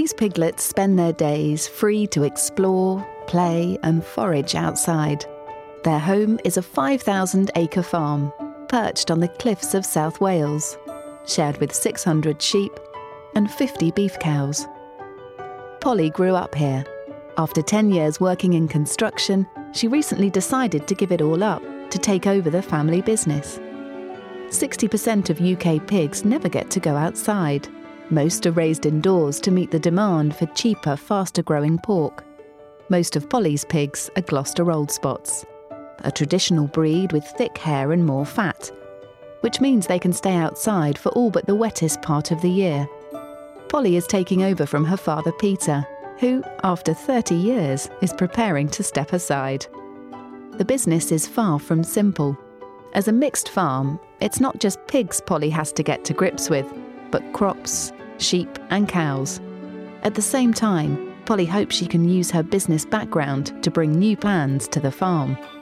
Polly's piglets spend their days free to explore, play and forage outside. Their home is a 5,000-acre farm, perched on the cliffs of South Wales, shared with 600 sheep and 50 beef cows. Polly grew up here. After 10 years working in construction, she recently decided to give it all up to take over the family business. 60% of UK pigs never get to go outside. Most are raised indoors to meet the demand for cheaper, faster-growing pork. Most of Polly's pigs are Gloucester Old Spots, a traditional breed with thick hair and more fat, which means they can stay outside for all but the wettest part of the year. Polly is taking over from her father Peter, who, after 30 years, is preparing to step aside. The business is far from simple. As a mixed farm, it's not just pigs Polly has to get to grips with, but crops, sheep and cows. At the same time, Polly hopes she can use her business background to bring new plans to the farm.